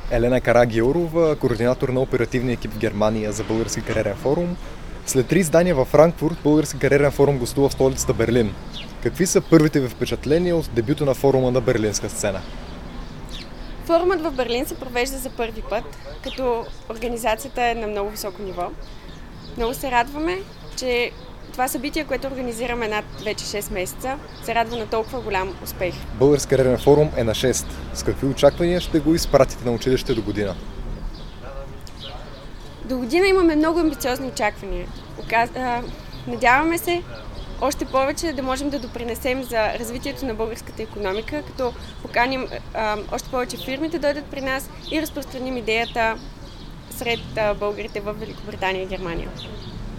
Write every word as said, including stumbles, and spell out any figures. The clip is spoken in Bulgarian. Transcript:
Елена Карагиорова, координатор на оперативния екип в Германия за Български кариерен форум. След три издания във Франкфурт, Български кариерен форум гостува в столицата Берлин. Какви са първите ви впечатления от дебюта на форума на берлинска сцена? Форумът в Берлин се провежда за първи път, като организацията е на много високо ниво. Много се радваме, че това събитие, което организираме над вече шест месеца, се радва на толкова голям успех. Български кариерен форум е на шест. С какви очаквания ще го изпратите на училище до година? До година имаме много амбициозни очаквания. Надяваме се още повече да можем да допринесем за развитието на българската икономика, като поканим а, още повече фирми да дойдат при нас и разпространим идеята сред а, българите в Великобритания и Германия.